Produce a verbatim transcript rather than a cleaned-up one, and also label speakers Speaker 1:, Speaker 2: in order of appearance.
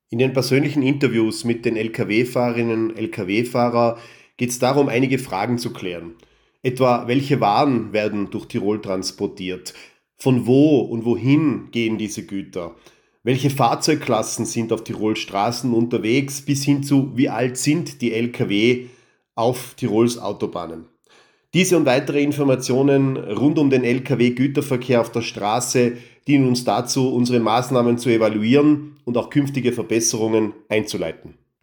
Speaker 1: In den persönlichen Interviews mit den L K W-Fahrerinnen und L K W-Fahrer geht es darum, einige Fragen zu klären. Etwa, welche Waren werden durch Tirol transportiert? Von wo und wohin gehen diese Güter? Welche Fahrzeugklassen sind auf Tirols Straßen unterwegs, bis hin zu, wie alt sind die L K W auf Tirols Autobahnen? Diese und weitere Informationen rund um den L K W-Güterverkehr auf der Straße dienen uns dazu, unsere Maßnahmen zu evaluieren und auch künftige Verbesserungen einzuleiten.